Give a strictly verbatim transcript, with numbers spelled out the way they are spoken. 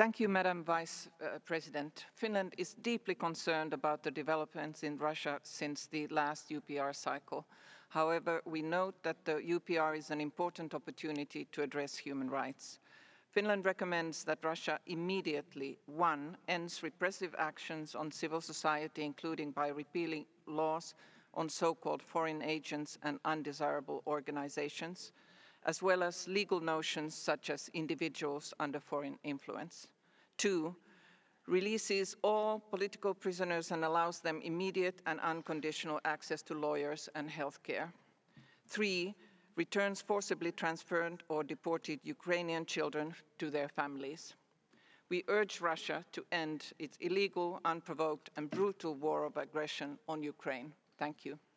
Thank you, Madam Vice uh, President. Finland is deeply concerned about the developments in Russia since the last U P R cycle. However, we note that the U P R is an important opportunity to address human rights. Finland recommends that Russia immediately, one, ends repressive actions on civil society, including by repealing laws on so-called foreign agents and undesirable organizations, as well as legal notions such as individuals under foreign influence. Two, releases all political prisoners and allows them immediate and unconditional access to lawyers and healthcare. Three, returns forcibly transferred or deported Ukrainian children to their families. We urge Russia to end its illegal, unprovoked and brutal war of aggression on Ukraine. Thank you.